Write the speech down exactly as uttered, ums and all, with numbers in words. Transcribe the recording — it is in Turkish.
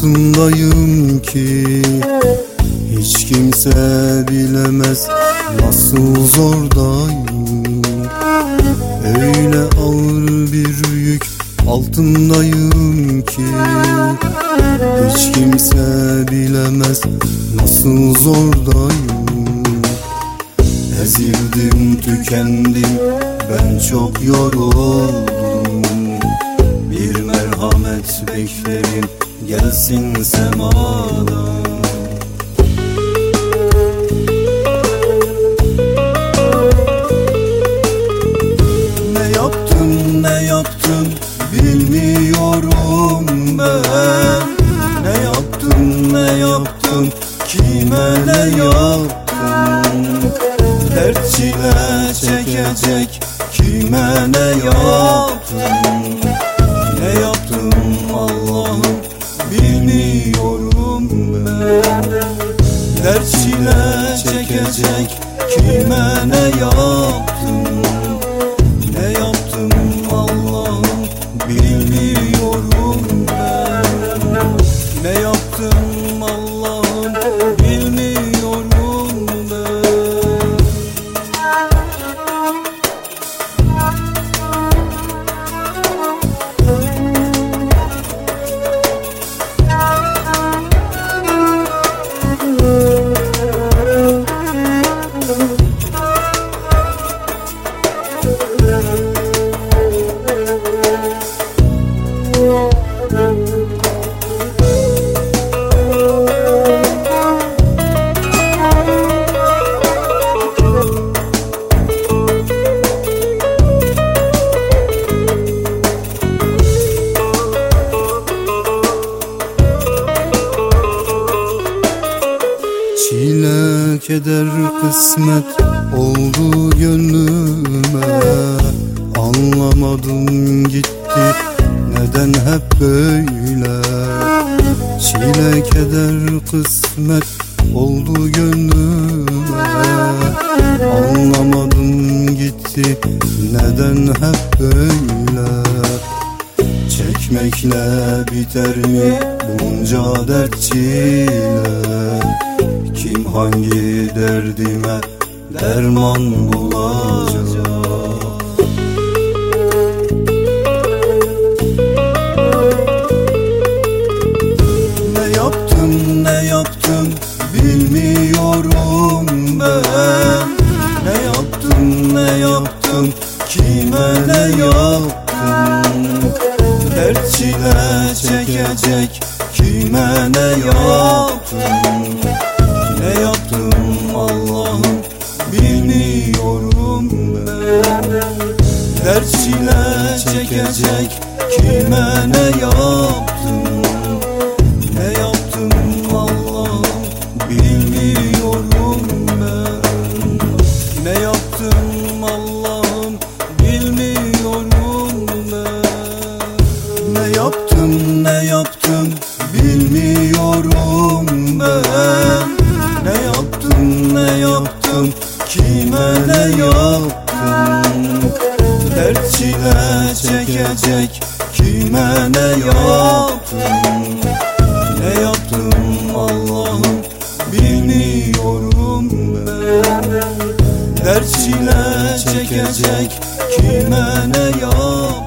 altındayım ki hiç kimse bilemez nasıl zordayım. Öyle ağır bir yük altındayım ki hiç kimse bilemez nasıl zordayım. Ezildim, tükendim, ben çok yoruldum. Bir merhamet beklerim, gelsin semadan. Ne yaptım, ne yaptım bilmiyorum ben. Ne yaptım, ne yaptım, kime ne yaptım? Dert çile çekecek kime ne yaptım? Ne yaptım Allah'ım bilmiyorum ben. Dert çile çekecek kime ne yaptım? Ne yaptım Allah'ım bilmiyorum ben. Ne yaptım Allah'ım bilmiyorum ben. Çile keder kısmet oldu gönlüme. Anlamadım gitti neden hep böyle. Çile keder kısmet oldu gönlüme. Anlamadım gitti neden hep böyle. Çekmekle biter mi bunca dert çile? Kim hangi derdime derman bulacak? Ne yaptım, ne yaptım bilmiyorum ben. Ne yaptım, ne yaptım, kime ne yaptım? Dert çile çekecek kime ne yaptım? Ne yaptım Allah'ım bilmiyorum ben. Dert çile çekecek kime ne yaptım? Ne yaptım Allah'ım bilmiyorum ben. Ne yaptım Allah'ım bilmiyorum ben. Ne yaptım, ne yaptım bilmiyorum ben. Ne yaptım, ne yaptım, kime ne yaptım? Dert çile çekecek kime ne yaptım? Ne yaptım Allah'ım bilmiyorum ben. Dert çile çekecek kime ne yaptım?